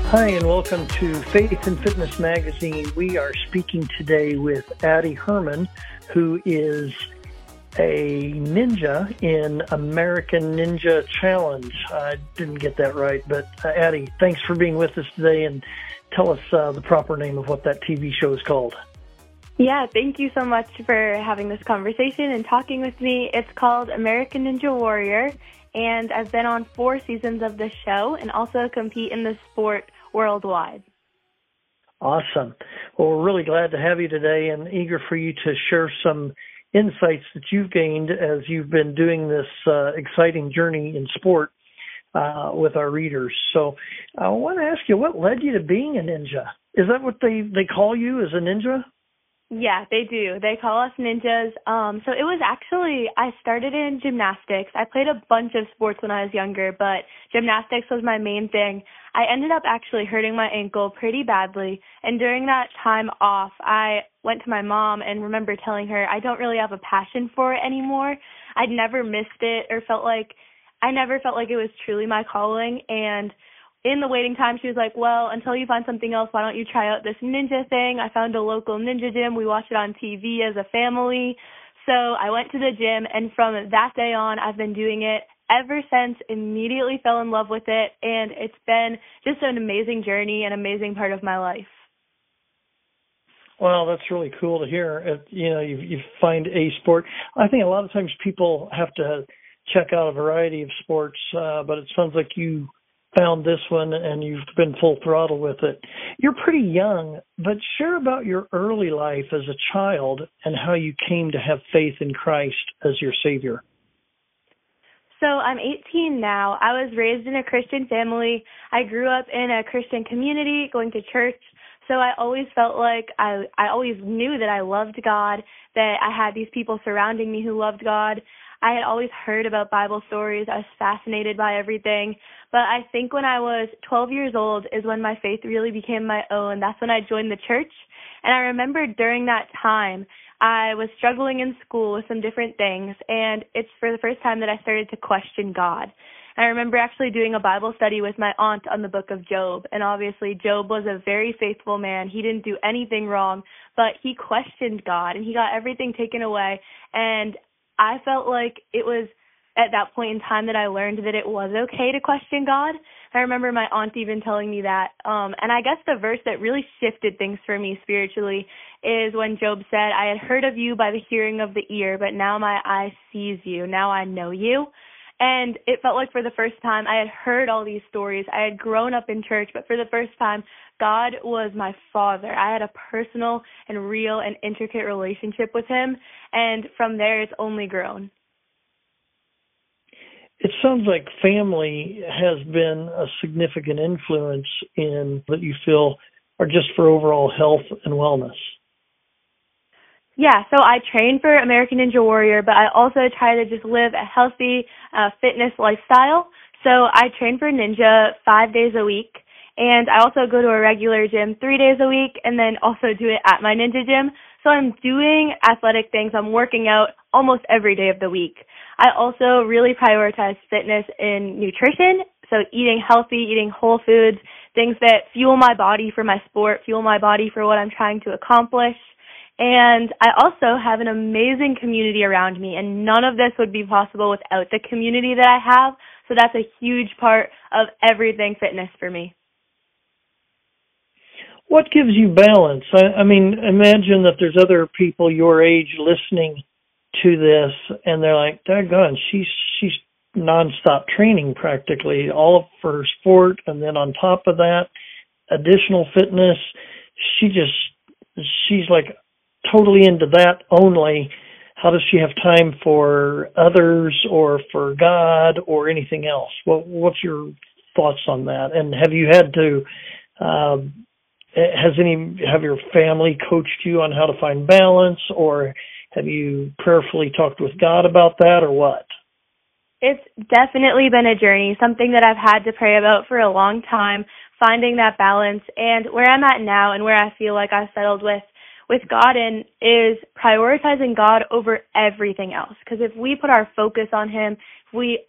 Hi, and welcome to Faith and Fitness Magazine. We are speaking today with Addie Herman, who is a ninja in American Ninja Challenge. I didn't get that right, but Addie, thanks for being with us today, and tell us the proper name of what that TV show is called. Yeah, thank you so much for having this conversation and talking with me. It's called American Ninja Warrior, and I've been on 4 seasons of this show and also compete in the sport worldwide. Awesome. Well, we're really glad to have you today and eager for you to share some insights that you've gained as you've been doing this exciting journey in sport with our readers. So I want to ask you, what led you to being a ninja? Is that what they call you, as a ninja? Yeah, they do. They call us ninjas. So it was actually, I started in gymnastics. I played a bunch of sports when I was younger, but gymnastics was my main thing. I ended up actually hurting my ankle pretty badly, and during that time off, I went to my mom and remember telling her I don't really have a passion for it anymore. I'd never missed it or I never felt like it was truly my calling, and in the waiting time, she was like, well, until you find something else, why don't you try out this ninja thing? I found a local ninja gym. We watched it on TV as a family. So I went to the gym, and from that day on, I've been doing it ever since, immediately fell in love with it, and it's been just an amazing journey, an amazing part of my life. Well, that's really cool to hear. You find a sport. I think a lot of times people have to check out a variety of sports, but it sounds like you found this one and you've been full throttle with it. You're pretty young, but share about your early life as a child and how you came to have faith in Christ as your Savior. So I'm 18 now. I was raised in a Christian family. I grew up in a Christian community, going to church. So I always felt like I always knew that I loved God, that I had these people surrounding me who loved God. I had always heard about Bible stories. I was fascinated by everything. But I think when I was 12 years old is when my faith really became my own. That's when I joined the church. And I remember during that time, I was struggling in school with some different things, and it's for the first time that I started to question God. I remember actually doing a Bible study with my aunt on the book of Job, and obviously Job was a very faithful man. He didn't do anything wrong, but he questioned God, and he got everything taken away, and I felt like it was at that point in time that I learned that it was okay to question God. I remember my aunt even telling me that. And I guess the verse that really shifted things for me spiritually is when Job said, I had heard of you by the hearing of the ear, but now my eye sees you. Now I know you. And it felt like for the first time I had heard all these stories. I had grown up in church, but for the first time, God was my father. I had a personal and real and intricate relationship with him. And from there, it's only grown. It sounds like family has been a significant influence in that you feel are just for overall health and wellness. Yeah, so I train for American Ninja Warrior, but I also try to just live a healthy fitness lifestyle. So I train for Ninja 5 days a week, and I also go to a regular gym 3 days a week, and then also do it at my Ninja gym. So I'm doing athletic things. I'm working out almost every day of the week. I also really prioritize fitness in nutrition, so eating healthy, eating whole foods, things that fuel my body for my sport, fuel my body for what I'm trying to accomplish. And I also have an amazing community around me, and none of this would be possible without the community that I have. So that's a huge part of everything fitness for me. What gives you balance? I mean, imagine that there's other people your age listening to this, and they're like, "Daggone, she's nonstop training practically, all for her sport, and then on top of that, additional fitness. She's like totally into that only. How does she have time for others or for God or anything else?" What's your thoughts on that? And have you had to? Have your family coached you on how to find balance, or have you prayerfully talked with God about that, or what? It's definitely been a journey, something that I've had to pray about for a long time, finding that balance. And where I'm at now and where I feel like I've settled with God in is prioritizing God over everything else. Because if we put our focus on him, if we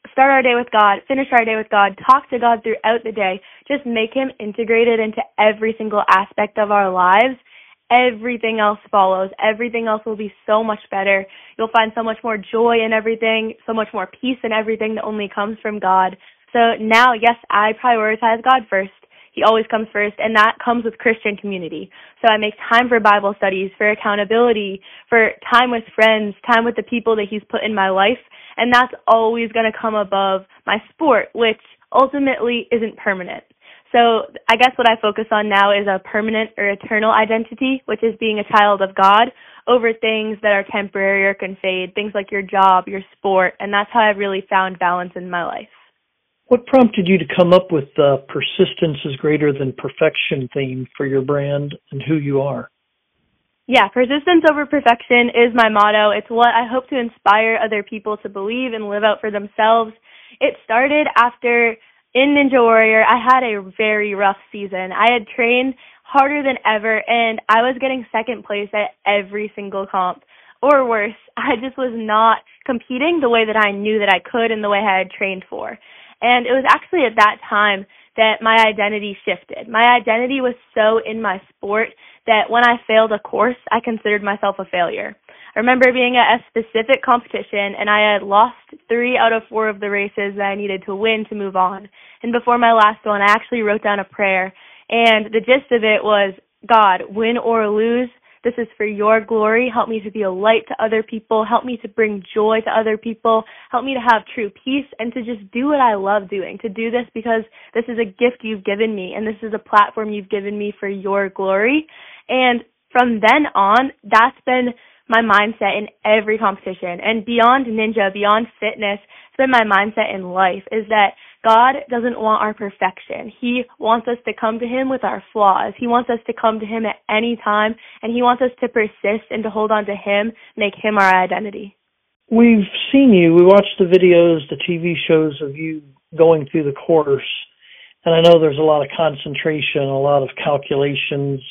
start our day with God, finish our day with God, talk to God throughout the day, just make him integrated into every single aspect of our lives, everything else follows. Everything else will be so much better. You'll find so much more joy in everything, so much more peace in everything that only comes from God. So now, yes, I prioritize God first. He always comes first, and that comes with Christian community. So I make time for Bible studies, for accountability, for time with friends, time with the people that he's put in my life, and that's always going to come above my sport, which ultimately isn't permanent. So I guess what I focus on now is a permanent or eternal identity, which is being a child of God, over things that are temporary or can fade, things like your job, your sport, and that's how I've really found balance in my life. What prompted you to come up with the persistence is greater than perfection theme for your brand and who you are? Yeah, persistence over perfection is my motto. It's what I hope to inspire other people to believe and live out for themselves. It started after in Ninja Warrior, I had a very rough season. I had trained harder than ever, and I was getting second place at every single comp. Or worse, I just was not competing the way that I knew that I could and the way I had trained for. And it was actually at that time that my identity shifted. My identity was so in my sport that when I failed a course, I considered myself a failure. I remember being at a specific competition, and I had lost 3 out of 4 of the races that I needed to win to move on. And before my last one, I actually wrote down a prayer, and the gist of it was, God, win or lose, this is for your glory. Help me to be a light to other people. Help me to bring joy to other people. Help me to have true peace and to just do what I love doing, to do this because this is a gift you've given me, and this is a platform you've given me for your glory. And from then on, that's been my mindset in every competition. And beyond ninja, beyond fitness, it's been my mindset in life, is that God doesn't want our perfection. He wants us to come to him with our flaws. He wants us to come to him at any time, and he wants us to persist and to hold on to him, make him our identity. We've seen you. We watched the videos, the TV shows of you going through the course, and I know there's a lot of concentration, a lot of calculations.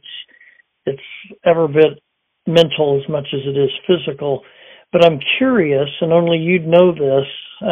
It's every bit mental as much as it is physical. But I'm curious, and only you'd know this,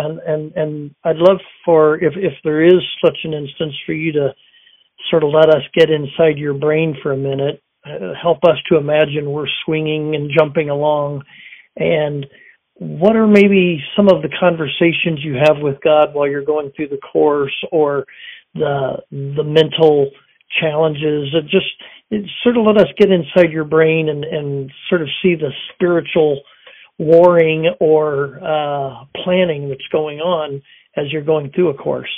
and I'd love for, if there is such an instance, for you to sort of let us get inside your brain for a minute, help us to imagine we're swinging and jumping along, and what are maybe some of the conversations you have with God while you're going through the course, or the mental challenges? It sort of let us get inside your brain and sort of see the spiritual warring or planning that's going on as you're going through a course.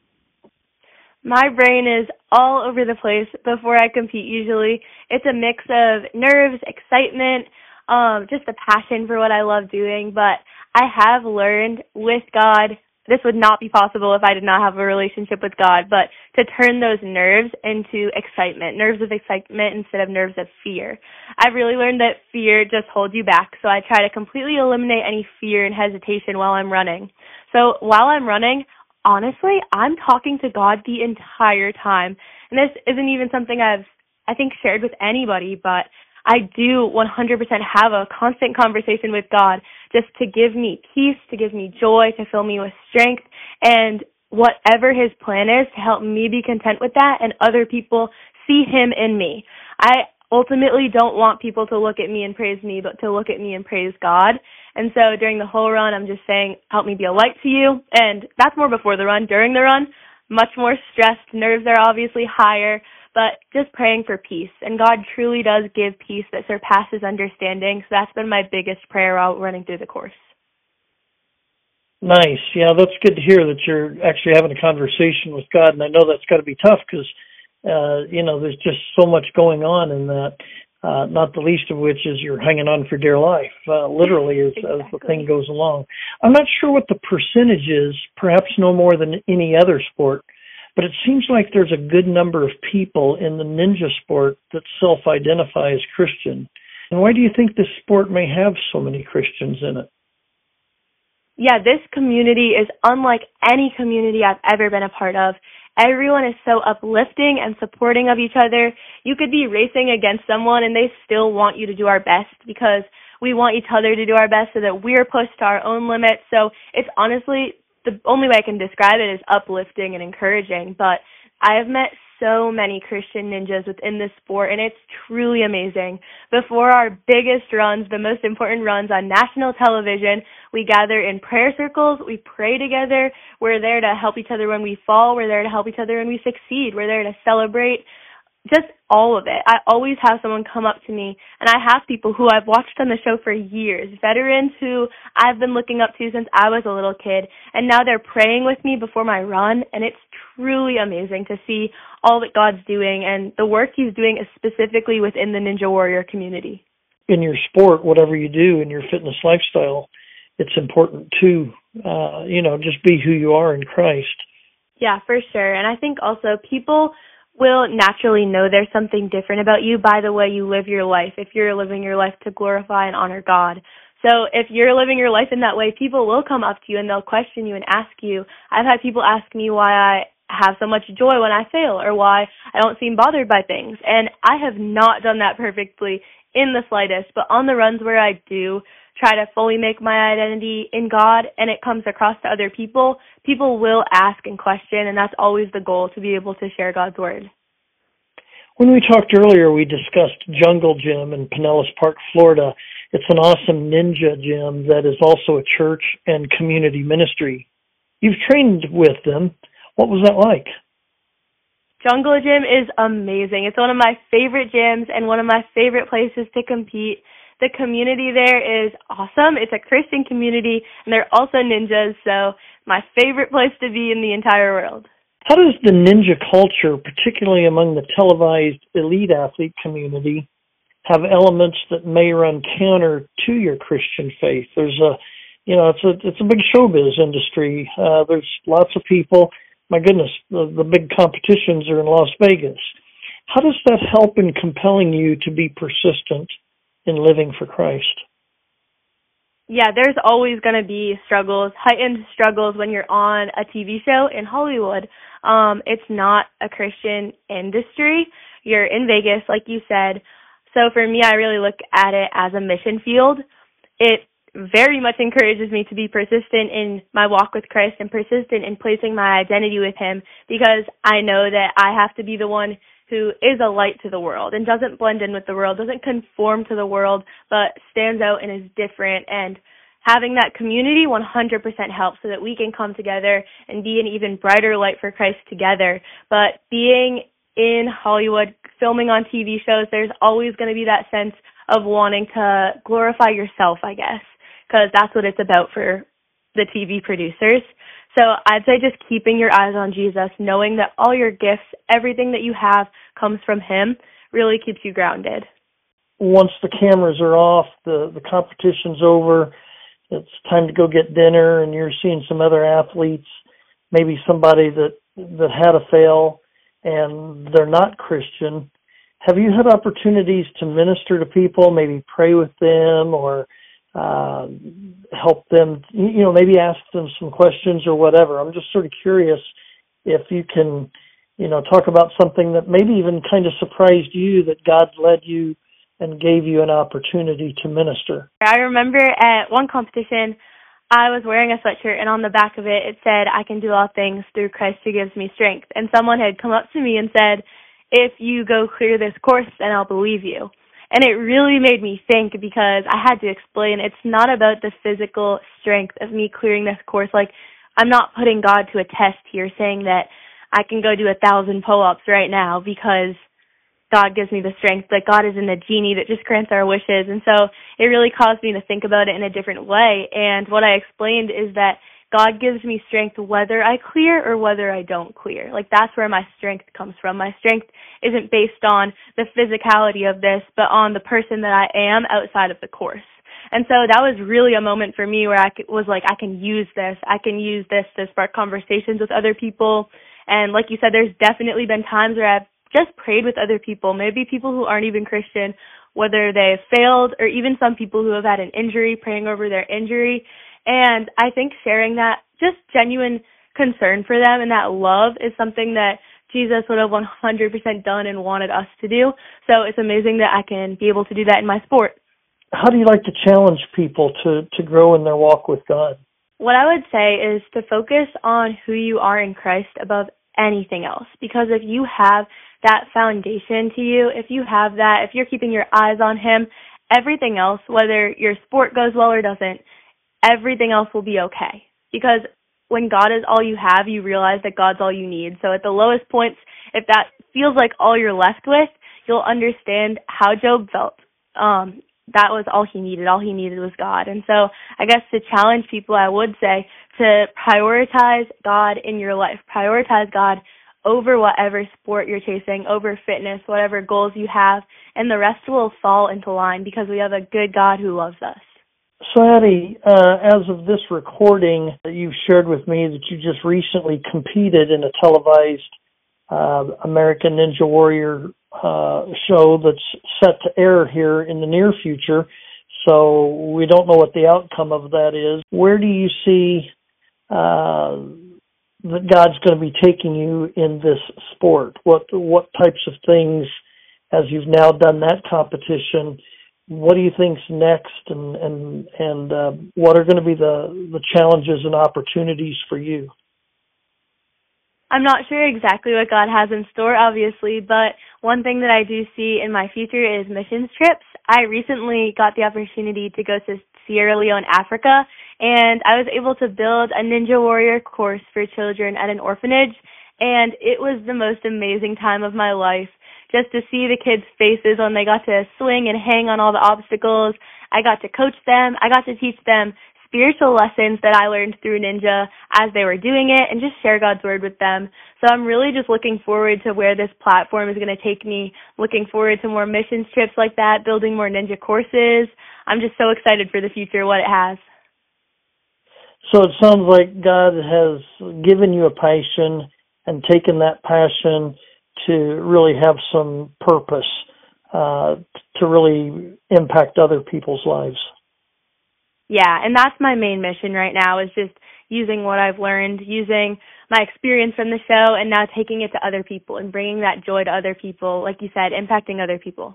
My brain is all over the place before I compete usually. It's a mix of nerves, excitement, just a passion for what I love doing. But I have learned with God, this would not be possible if I did not have a relationship with God, but to turn those nerves into excitement, nerves of excitement instead of nerves of fear. I've really learned that fear just holds you back, so I try to completely eliminate any fear and hesitation while I'm running. So while I'm running, honestly, I'm talking to God the entire time. And this isn't even something I think, shared with anybody, but I do 100% have a constant conversation with God just to give me peace, to give me joy, to fill me with strength, and whatever his plan is, to help me be content with that and other people see him in me. I ultimately don't want people to look at me and praise me, but to look at me and praise God. And so during the whole run, I'm just saying, help me be a light to you. And that's more before the run. During the run, much more stressed. Nerves are obviously higher, but just praying for peace. And God truly does give peace that surpasses understanding. So that's been my biggest prayer while running through the course. Nice. Yeah, that's good to hear that you're actually having a conversation with God. And I know that's got to be tough because, there's just so much going on in that, not the least of which is you're hanging on for dear life, literally, exactly. As the thing goes along. I'm not sure what the percentage is, perhaps no more than any other sport, but it seems like there's a good number of people in the ninja sport that self-identify as Christian. And why do you think this sport may have so many Christians in it? Yeah, this community is unlike any community I've ever been a part of. Everyone is so uplifting and supporting of each other. You could be racing against someone and they still want you to do our best because we want each other to do our best so that we're pushed to our own limits. So it's honestly the only way I can describe it is uplifting and encouraging. But I have met so many Christian ninjas within this sport, and it's truly amazing. Before our biggest runs, the most important runs on national television, we gather in prayer circles, we pray together, we're there to help each other when we fall, we're there to help each other when we succeed, we're there to celebrate. Just all of it. I always have someone come up to me, and I have people who I've watched on the show for years, veterans who I've been looking up to since I was a little kid, and now they're praying with me before my run, and it's truly amazing to see all that God's doing and the work He's doing specifically within the Ninja Warrior community. In your sport, whatever you do in your fitness lifestyle, it's important to, just be who you are in Christ. Yeah, for sure. And I think also people will naturally know there's something different about you by the way you live your life, if you're living your life to glorify and honor God. So if you're living your life in that way, people will come up to you and they'll question you and ask you. I've had people ask me why I have so much joy when I fail or why I don't seem bothered by things. And I have not done that perfectly in the slightest, but on the runs where I do try to fully make my identity in God and it comes across to other people, people will ask and question, and that's always the goal, to be able to share God's word. When we talked earlier, we discussed Jungle Gym in Pinellas Park, Florida. It's an awesome ninja gym that is also a church and community ministry. You've trained with them. What was that like? Jungle Gym is amazing. It's one of my favorite gyms and one of my favorite places to compete. The community there is awesome. It's a Christian community, and they're also ninjas, so my favorite place to be in the entire world. How does the ninja culture, particularly among the televised elite athlete community, have elements that may run counter to your Christian faith? There's it's a big showbiz industry. There's lots of people. My goodness, the big competitions are in Las Vegas. How does that help in compelling you to be persistent in living for Christ? Yeah, there's always going to be struggles, heightened struggles when you're on a TV show in Hollywood. It's not a Christian industry. You're in Vegas, like you said. So for me, I really look at it as a mission field. It very much encourages me to be persistent in my walk with Christ and persistent in placing my identity with Him, because I know that I have to be the one who is a light to the world and doesn't blend in with the world, doesn't conform to the world, but stands out and is different. And having that community 100% helps so that we can come together and be an even brighter light for Christ together. But being in Hollywood, filming on TV shows, there's always going to be that sense of wanting to glorify yourself, I guess, because that's what it's about for the TV producers. So I'd say just keeping your eyes on Jesus, knowing that all your gifts, everything that you have comes from Him, really keeps you grounded. Once the cameras are off, the competition's over, it's time to go get dinner, and you're seeing some other athletes, maybe somebody that had a fail and they're not Christian. Have you had opportunities to minister to people, maybe pray with them or help them, maybe ask them some questions or whatever? I'm just sort of curious if you can, talk about something that maybe even kind of surprised you, that God led you and gave you an opportunity to minister. I remember at one competition, I was wearing a sweatshirt, and on the back of it, it said, "I can do all things through Christ who gives me strength." And someone had come up to me and said, "If you go clear this course, then I'll believe you." And it really made me think, because I had to explain it's not about the physical strength of me clearing this course. Like, I'm not putting God to a test here saying that I can go do 1,000 pull-ups right now because God gives me the strength. Like, God isn't a genie that just grants our wishes. And so it really caused me to think about it in a different way. And what I explained is that God gives me strength whether I clear or whether I don't clear. Like, that's where my strength comes from. My strength isn't based on the physicality of this, but on the person that I am outside of the course. And so that was really a moment for me where I was like, I can use this. I can use this to spark conversations with other people. And like you said, there's definitely been times where I've just prayed with other people, maybe people who aren't even Christian, whether they've failed or even some people who have had an injury, praying over their injury. And I think sharing that just genuine concern for them and that love is something that Jesus would have 100% done and wanted us to do. So it's amazing that I can be able to do that in my sport. How do you like to challenge people to grow in their walk with God? What I would say is to focus on who you are in Christ above anything else. Because if you have that foundation to you, if you have that, if you're keeping your eyes on Him, everything else, whether your sport goes well or doesn't, everything else will be okay. Because when God is all you have, you realize that God's all you need. So at the lowest points, if that feels like all you're left with, you'll understand how Job felt. That was all he needed. All he needed was God. And so I guess to challenge people, I would say to prioritize God in your life. Prioritize God over whatever sport you're chasing, over fitness, whatever goals you have, and the rest will fall into line because we have a good God who loves us. So, Addie, as of this recording, you've shared with me that you just recently competed in a televised American Ninja Warrior show that's set to air here in the near future. So we don't know what the outcome of that is. Where do you see that God's going to be taking you in this sport? What types of things, as you've now done that competition, what do you think's next, and what are going to be the challenges and opportunities for you? I'm not sure exactly what God has in store, obviously, but one thing that I do see in my future is missions trips. I recently got the opportunity to go to Sierra Leone, Africa, and I was able to build a Ninja Warrior course for children at an orphanage, and it was the most amazing time of my life. Just to see the kids' faces when they got to swing and hang on all the obstacles. I got to coach them. I got to teach them spiritual lessons that I learned through Ninja as they were doing it and just share God's Word with them. So I'm really just looking forward to where this platform is going to take me, looking forward to more missions trips like that, building more Ninja courses. I'm just so excited for the future, what it has. So it sounds like God has given you a passion and taken that passion to really have some purpose, to really impact other people's lives. Yeah, and that's my main mission right now is just using what I've learned, using my experience from the show, and now taking it to other people and bringing that joy to other people, like you said, impacting other people.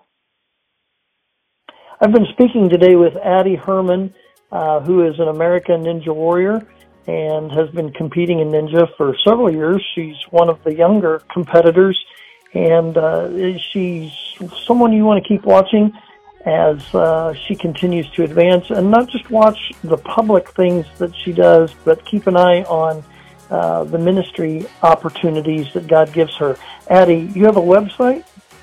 I've been speaking today with Addie Herman, who is an American Ninja Warrior and has been competing in Ninja for several years. She's one of the younger competitors, and she's someone you want to keep watching as she continues to advance, and not just watch the public things that she does, but keep an eye on the ministry opportunities that God gives her. Addie, you have a website?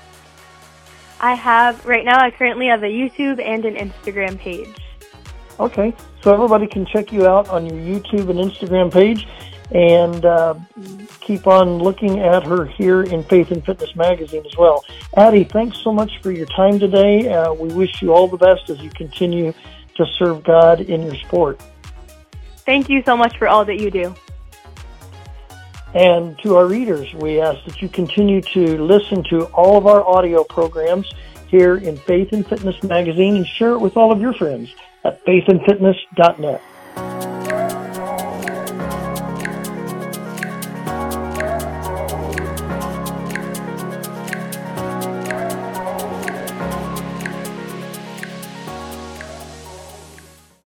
Right now I currently have a YouTube and an Instagram page. Okay, so everybody can check you out on your YouTube and Instagram page, and keep on looking at her here in Faith and Fitness Magazine as well. Addie, thanks so much for your time today. We wish you all the best as you continue to serve God in your sport. Thank you so much for all that you do. And to our readers, we ask that you continue to listen to all of our audio programs here in Faith and Fitness Magazine and share it with all of your friends at faithandfitness.net.